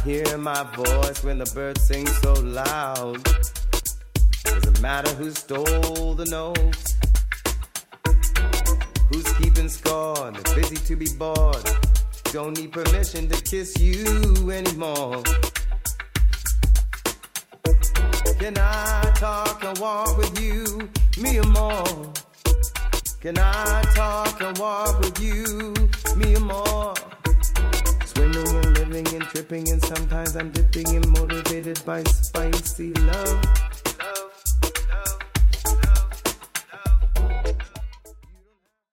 hear my voice when the birds sing so loud. Doesn't matter who stole the notes, who's keeping score, they're busy to be bored. Don't need permission to kiss you anymore. Can I talk and walk with you, me or more? Can I talk and walk with you, me or more? Swimming and living and tripping, and sometimes I'm dipping and motivated by spicy love.